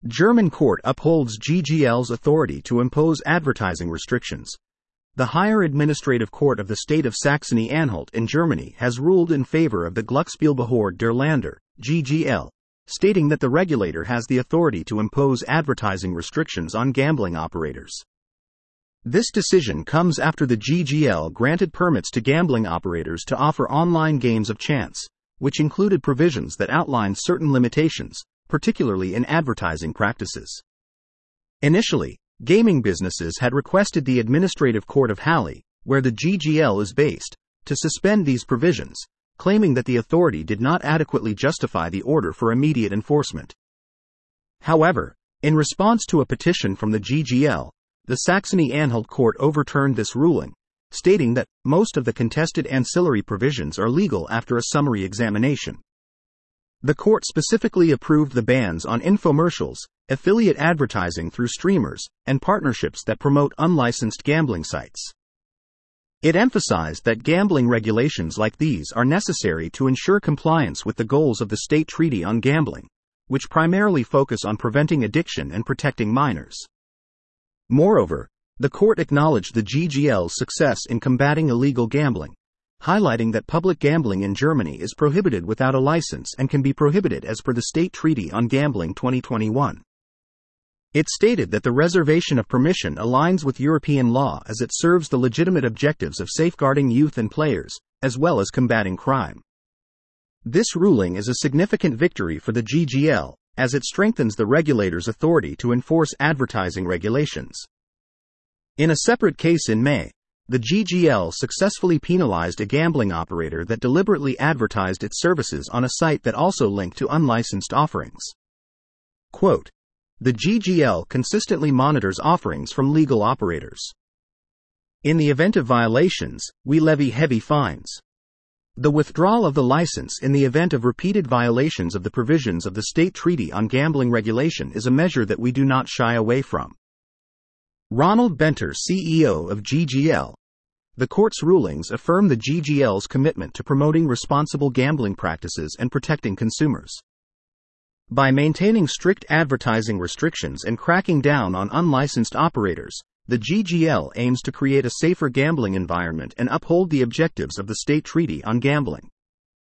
German court upholds GGL's authority to impose advertising restrictions. The Higher Administrative Court of the State of Saxony-Anhalt in Germany has ruled in favor of the Glücksspielbehörde der Länder, GGL, stating that the regulator has the authority to impose advertising restrictions on gambling operators. This decision comes after the GGL granted permits to gambling operators to offer online games of chance, which included provisions that outlined certain limitations, particularly in advertising practices. Initially, gaming businesses had requested the Administrative Court of Halle, where the GGL is based, to suspend these provisions, claiming that the authority did not adequately justify the order for immediate enforcement. However, in response to a petition from the GGL, the Saxony-Anhalt court overturned this ruling, stating that most of the contested ancillary provisions are legal after a summary examination. The court specifically approved the bans on infomercials, affiliate advertising through streamers, and partnerships that promote unlicensed gambling sites. It emphasized that gambling regulations like these are necessary to ensure compliance with the goals of the State Treaty on Gambling, which primarily focus on preventing addiction and protecting minors. Moreover, the court acknowledged the GGL's success in combating illegal gambling, highlighting that public gambling in Germany is prohibited without a license and can be prohibited as per the State Treaty on Gambling 2021. It stated that the reservation of permission aligns with European law as it serves the legitimate objectives of safeguarding youth and players, as well as combating crime. This ruling is a significant victory for the GGL, as it strengthens the regulator's authority to enforce advertising regulations. In a separate case in May, the GGL successfully penalized a gambling operator that deliberately advertised its services on a site that also linked to unlicensed offerings. Quote, "The GGL consistently monitors offerings from legal operators. In the event of violations, we levy heavy fines. The withdrawal of the license in the event of repeated violations of the provisions of the State Treaty on Gambling Regulation is a measure that we do not shy away from." Ronald Benter, CEO of GGL. The court's rulings affirm the GGL's commitment to promoting responsible gambling practices and protecting consumers. By maintaining strict advertising restrictions and cracking down on unlicensed operators, the GGL aims to create a safer gambling environment and uphold the objectives of the State Treaty on Gambling.